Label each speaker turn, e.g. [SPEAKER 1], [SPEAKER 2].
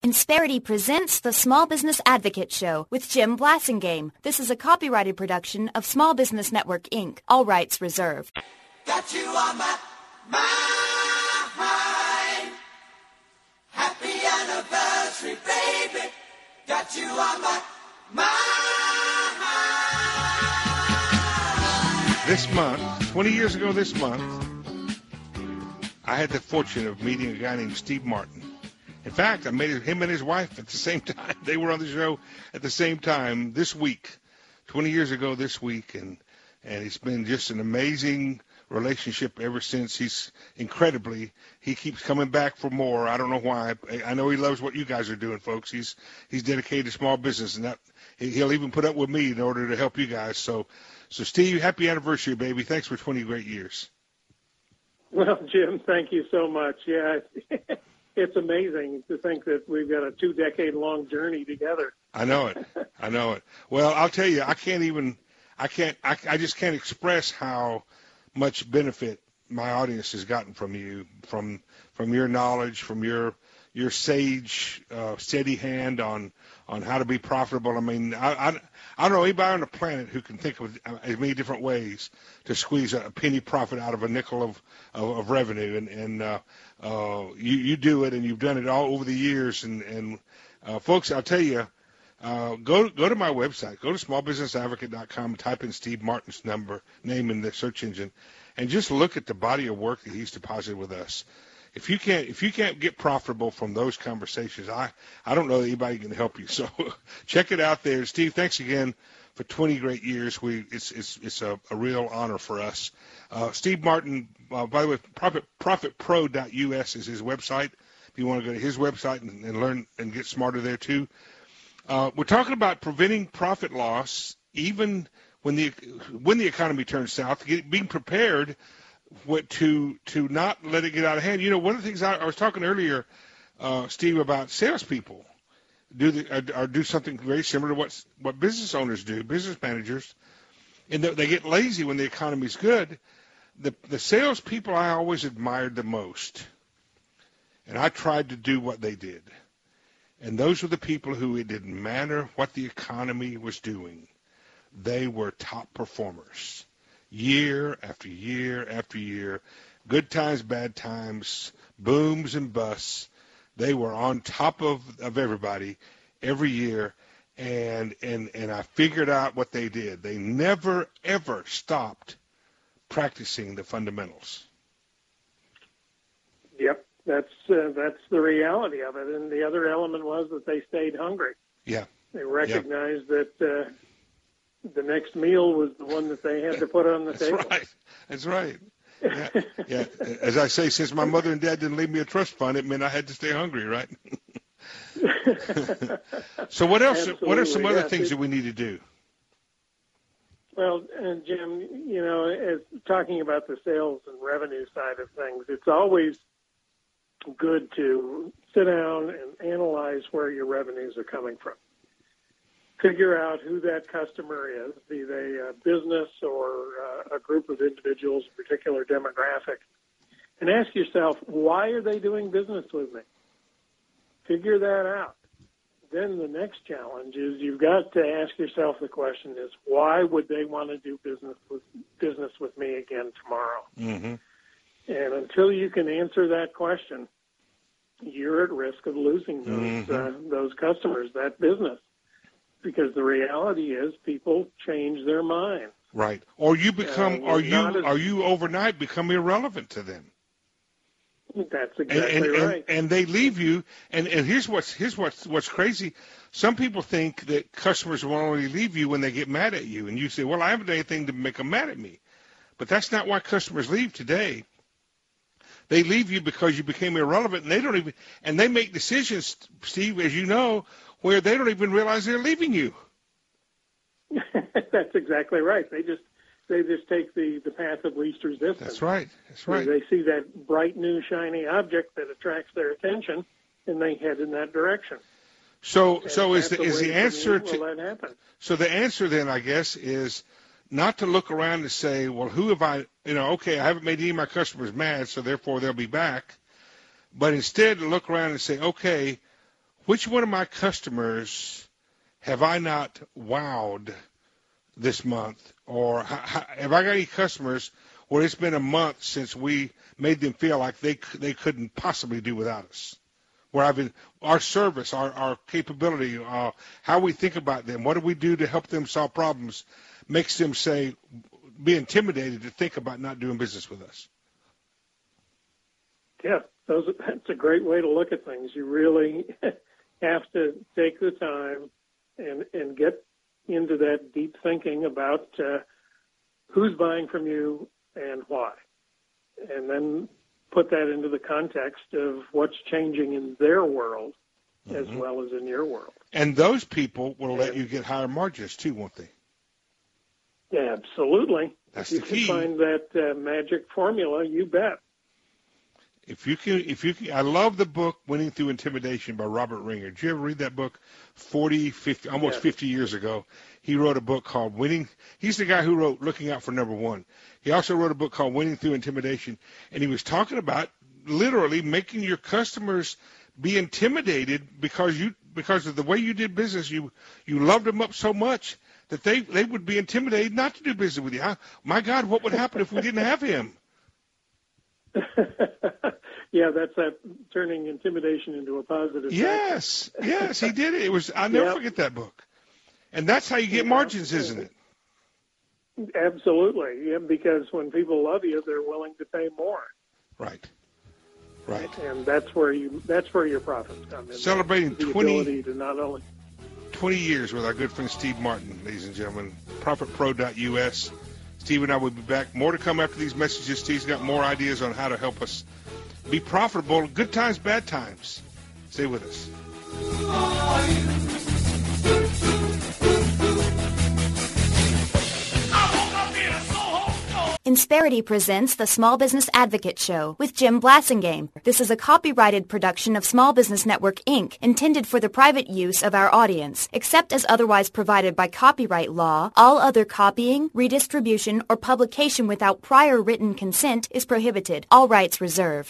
[SPEAKER 1] Insperity presents the Small Business Advocate Show with Jim Blasingame. This is a copyrighted production of Small Business Network, Inc. All rights reserved.
[SPEAKER 2] Got you on my mind. Happy anniversary, baby. Got you on my mind.
[SPEAKER 3] This month, 20 years ago this month, I had the fortune of meeting a guy named Steve Martin. In fact, I met him and his wife at the same time. They were on the show at the same time this week, 20 years ago this week, and it's been just an amazing relationship ever since. He keeps coming back for more. I don't know why. I know he loves what you guys are doing, folks. He's dedicated to small business, and that he'll even put up with me in order to help you guys. So Steve, happy anniversary, baby. Thanks for 20 great years. Well,
[SPEAKER 4] Jim, thank you so much. Yeah. It's amazing to think that we've got a 2-decade-long journey together.
[SPEAKER 3] I know it. Well, I'll tell you, I just can't express how much benefit my audience has gotten from you, from your knowledge, from your sage, steady hand on how to be profitable. I mean, I don't know anybody on the planet who can think of as many different ways to squeeze a penny profit out of a nickel of revenue, and you do it, and you've done it all over the years. And folks, I'll tell you, go to my website, go to smallbusinessadvocate.com, type in Steve Martin's name in the search engine, and just look at the body of work that he's deposited with us. If you can't get profitable from those conversations, I don't know that anybody can help you. So check it out there. Steve, thanks again for 20 great years. It's a real honor for us. Steve Martin, by the way, profitpro.us is his website. If you want to go to his website and learn and get smarter there too. We're talking about preventing profit loss even when the economy turns south, being prepared to not let it get out of hand. You know, one of the things I was talking earlier, Steve, about salespeople do something very similar to what business owners do, business managers, and they get lazy when the economy's good. The salespeople I always admired the most, and I tried to do what they did. And those were the people who it didn't matter what the economy was doing. They were top performers. Year after year after year, good times, bad times, booms and busts, they were on top of everybody every year, and I figured out what they did. They never, ever stopped practicing the fundamentals. Yep,
[SPEAKER 4] that's the reality of it. And the other element was that they stayed hungry.
[SPEAKER 3] Yeah.
[SPEAKER 4] They recognized that the next meal was the one that they had to put on the table.
[SPEAKER 3] That's right. Yeah. As I say, since my mother and dad didn't leave me a trust fund, it meant I had to stay hungry, right? So what else?
[SPEAKER 4] Absolutely.
[SPEAKER 3] What are some other things that we need to do?
[SPEAKER 4] Well, and Jim, you know, as talking about the sales and revenue side of things, it's always good to sit down and analyze where your revenues are coming from. Figure out who that customer is, be they a business or a group of individuals, a particular demographic, and ask yourself, why are they doing business with me? Figure that out. Then the next challenge is you've got to ask yourself the question is, why would they want to do business with me again tomorrow? Mm-hmm. And until you can answer that question, you're at risk of losing those customers, that business. Because the reality is people change their mind.
[SPEAKER 3] Right. Or you become, you overnight become irrelevant to them.
[SPEAKER 4] That's exactly right.
[SPEAKER 3] And they leave you. And here's what's crazy. Some people think that customers will only leave you when they get mad at you. And you say, well, I haven't done anything to make them mad at me. But that's not why customers leave today. They leave you because you became irrelevant, and they make decisions, Steve, as you know, where they don't even realize they're leaving you.
[SPEAKER 4] That's exactly right. They just take the path of least resistance.
[SPEAKER 3] That's right.
[SPEAKER 4] They see that bright, new, shiny object that attracts their attention, and they head in that direction.
[SPEAKER 3] So is the answer
[SPEAKER 4] to that happen?
[SPEAKER 3] So the answer then, I guess, is not to look around and say, well, who have I? Okay, I haven't made any of my customers mad, so therefore they'll be back. But instead, to look around and say, okay, which one of my customers have I not wowed this month? Or have I got any customers where it's been a month since we made them feel like they couldn't possibly do without us? Where our service, our capability, how we think about them, what do we do to help them solve problems, makes them be intimidated to think about not doing business with us.
[SPEAKER 4] Yeah, that's a great way to look at things. You really have to take the time and get into that deep thinking about who's buying from you and why, and then put that into the context of what's changing in their world as well as in your world.
[SPEAKER 3] And those people will let you get higher margins too, won't they?
[SPEAKER 4] Yeah, absolutely.
[SPEAKER 3] That's
[SPEAKER 4] if
[SPEAKER 3] the key.
[SPEAKER 4] You can find that magic formula, you bet.
[SPEAKER 3] If you can, I love the book Winning Through Intimidation by Robert Ringer. Did you ever read that book? 50 years ago, he wrote a book called Winning. He's the guy who wrote Looking Out for Number One. He also wrote a book called Winning Through Intimidation, and he was talking about literally making your customers be intimidated because of the way you did business. You loved them up so much that they would be intimidated not to do business with you. My God, what would happen if we didn't have him?
[SPEAKER 4] Yeah, that's that turning intimidation into a positive.
[SPEAKER 3] Yes, he did it. I'll never forget that book. And that's how you get margins, isn't it?
[SPEAKER 4] Absolutely, yeah, because when people love you, they're willing to pay more.
[SPEAKER 3] Right.
[SPEAKER 4] And that's where your profits come in.
[SPEAKER 3] Celebrating
[SPEAKER 4] the
[SPEAKER 3] 20
[SPEAKER 4] ability to not only
[SPEAKER 3] 20 years with our good friend Steve Martin, ladies and gentlemen, ProfitPro.us. Steve and I will be back. More to come after these messages. Steve's got more ideas on how to help us be profitable. Good times, bad times. Stay with us.
[SPEAKER 1] Insperity presents the Small Business Advocate Show with Jim Blasingame. This is a copyrighted production of Small Business Network, Inc., intended for the private use of our audience. Except as otherwise provided by copyright law, all other copying, redistribution, or publication without prior written consent is prohibited. All rights reserved.